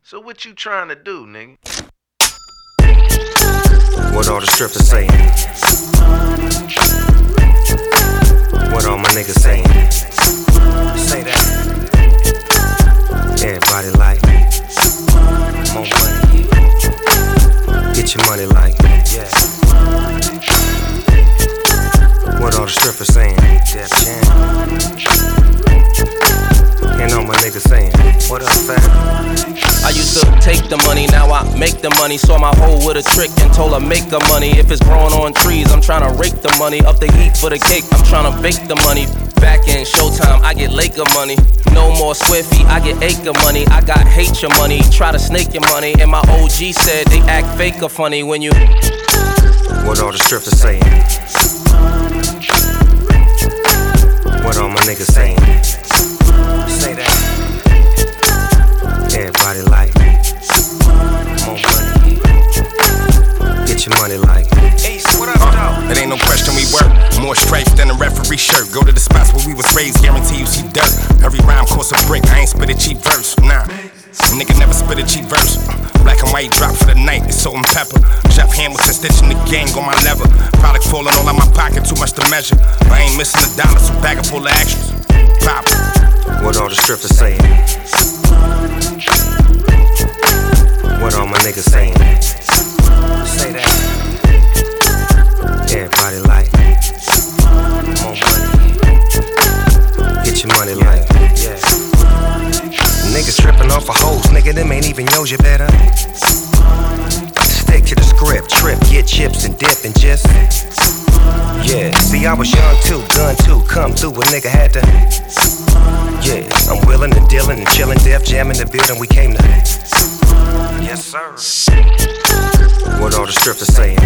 So what you trying to do, nigga? What all the strippers saying? What all my niggas saying? Say that. Everybody like more money. Get your money like, yeah. What all the strippers saying? Def Jam. And all my niggas saying, what up, fam? I used to take the money, now I make the money. Saw my hoe with a trick and told her make the money. If it's growing on trees, I'm tryna rake the money. Up the heat for the cake, I'm tryna bake the money. Back in Showtime, I get Laker money. No more square feet, I get acre money. I got hate your money, try to snake your money. And my OG said they act fake or funny when you. What all the strippers saying? What all my niggas saying? Say that. Everybody like more money. Get your money like. Ace, what up, dog? It ain't no question we work. More stripes than a referee shirt. Go to the spots where we was raised, guarantee you see dirt. Every rhyme costs a brick, I ain't spit a cheap verse, nah. Nigga never spit a cheap verse. Black and white drop for the night, it's salt and pepper. Jeff Hamilton stitching the gang on my lever. Product falling all out my pocket, too much to measure. I ain't missing a dollar, so bag it full of extras. Pop. What all the strippers saying? What all my niggas saying? Say that. Everybody like more money. Get your money like, yeah. Niggas tripping off of hoes, nigga, them ain't even yours, you better stick to the script, trip, get chips and dip and just, yeah. See, I was young too, gun too, come through, a nigga had to, yeah. I'm willing and dealing and chillin', Def Jam in the building, we came to, yes sir. What all the strippers saying?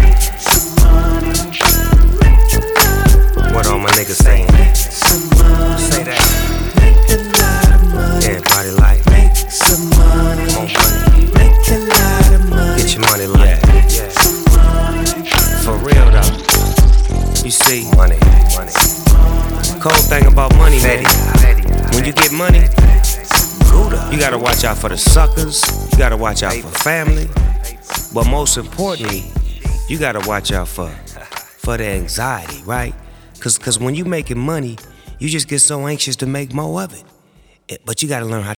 What all my niggas saying? Say that. Everybody like more money. Get your money like, yeah. For real though. You see, money. Cold thing about money, man. When you get money, you gotta watch out for the suckers. You gotta watch out for family. But most importantly, you gotta watch out for the anxiety, right? Cause when you making money, you just get so anxious to make more of it. But you gotta learn how